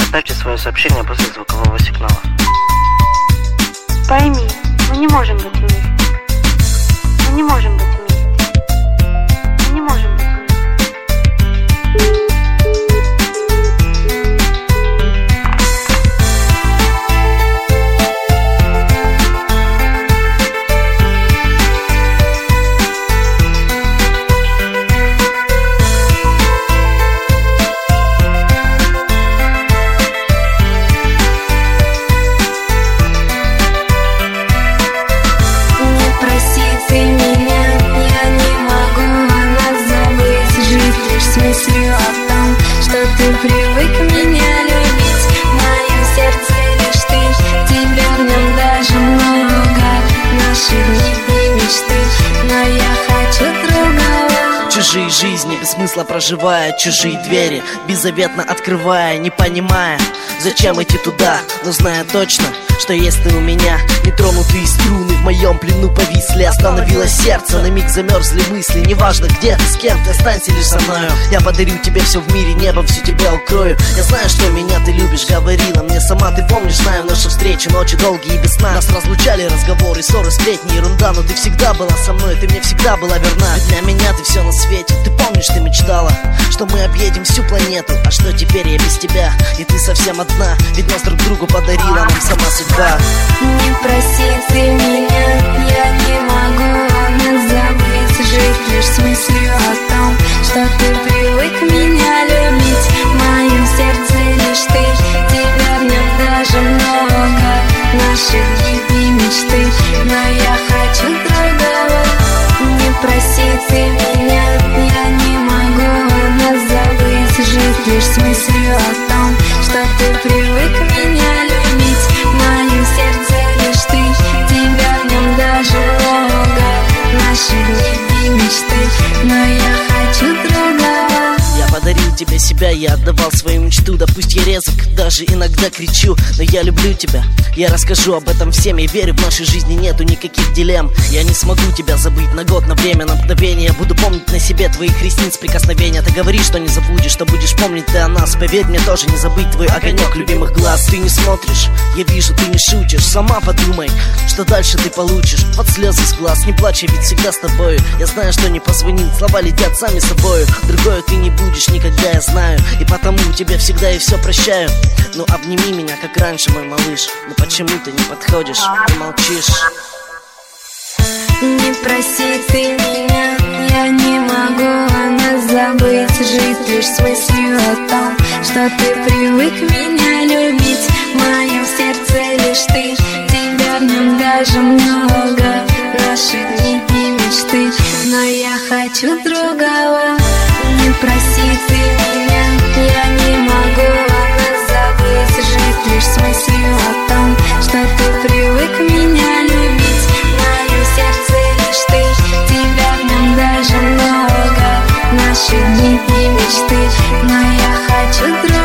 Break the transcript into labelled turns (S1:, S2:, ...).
S1: Оставьте свое сообщение после звукового сигнала.
S2: Пойми, мы не можем быть вместе. Мы не можем быть вместе. Мы не можем быть вместе.
S3: Мыслью о том, что ты привык меня любить. В моем сердце лишь ты, тебя в нем даже много. Наши дни и мечты, но я хочу другого.
S4: Чужие жизни без смысла проживая, чужие двери беззаветно открывая, не понимая, зачем идти туда, но зная точно, что есть ты у меня. Нетронутые струны в моем плену повисли. Остановилось сердце, на миг замерзли мысли. Неважно где ты, с кем ты, останься лишь со мною. Я подарю тебе все в мире, небом всю тебя укрою. Я знаю, что меня ты любишь, говорила мне сама. Ты помнишь, знаю наши встречи, ночи долгие и без сна. Нас разлучали разговоры, ссоры, сплетни, ерунда. Но ты всегда была со мной, ты мне всегда была верна. Ведь для меня ты все на свете. Ты помнишь, ты мечтала, что мы объедем всю планету. А что теперь я без тебя, и ты совсем одна. Ведь нас друг другу подарила нам сама судьба.
S3: Не проси ты меня, я не могу нас забыть. Жить лишь с мыслью о том, что ты привык меня любить. В моем сердце лишь ты, тебя в нем даже много. Наши дни и мечты, но я хочу другого. Не проси ты меня, я не могу нас забыть. Жить лишь с мыслью о том, что ты привык меня любить. В моем сердце лишь ты, тебя в нем даже много. Наши дни и мечты, но я хочу другого.
S4: Я подарил тебе себя, я отдавал свою мечту. Да пусть я резок, даже иногда кричу, но я люблю тебя, я расскажу об этом всем. Я верю, в нашей жизни нету никаких дилемм. Я не смогу тебя забыть на год, на время, на мгновение. Я буду помнить на себе твоих ресниц прикосновения. Ты говоришь, что не забудешь, что будешь помнить ты о нас. Поверь мне, тоже не забыть твой огонек любимых глаз. Ты не смотришь, я вижу, ты не шутишь. Сама подумай, что дальше ты получишь. Под слезы с глаз, не плачь, я ведь всегда с тобою. Я знаю, что не позвонит, слова летят сами собою. Другое ты не будешь никогда, я знаю, и потому тебе всегда и все прощаю. Ну обними меня, как раньше, мой малыш. Но почему ты не подходишь и молчишь?
S3: Не проси ты меня, я не могу нас забыть. Жить лишь с мыслью о том, что ты привык меня любить. В моем сердце лишь ты, тебя в нем даже много. Наши дни и мечты, но я хочу другого. Не проси ты меня, я не могу нас забыть. Жить лишь с мыслью о том, что ты привык меня любить. В моем сердце лишь ты, тебя в нем даже много. Наши дни и мечты, но я хочу другого.